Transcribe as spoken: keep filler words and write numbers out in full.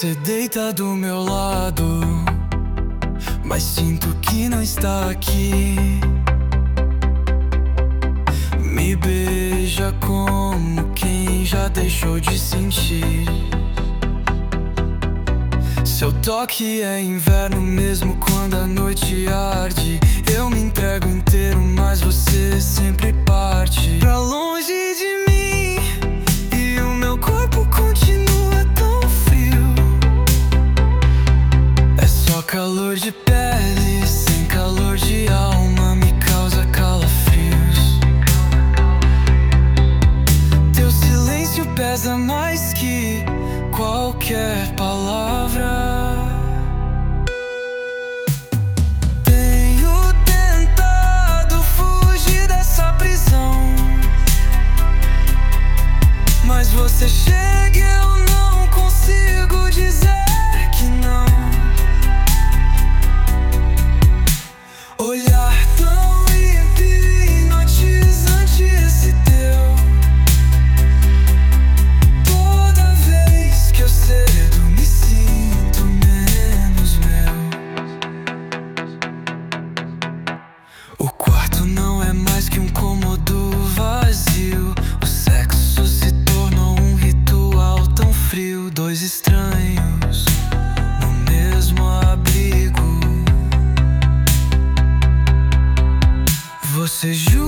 Você deita do meu lado, mas sinto que não está aqui. Me beija como quem já deixou de sentir. Seu toque é inverno mesmo quando a noite arde. Eu me entrego inteiro, mas você sempre parte pra longe de mim, e o meu corpo continua tão frio. É só calor de pele, sem calor de alma, me causa calafrios. Teu silêncio pesa mais que qualquer palavra. Tenho tentado fugir dessa prisão, mas você chega e eu não consigo dizer que não. Olhar tão hipnotizante esse teu. Toda vez que eu cedo me sinto menos meu. O quarto não é mais que um cômodo vazio. O sexo se tornou um ritual tão frio. Dois estranhos no mesmo abrigo. Você jura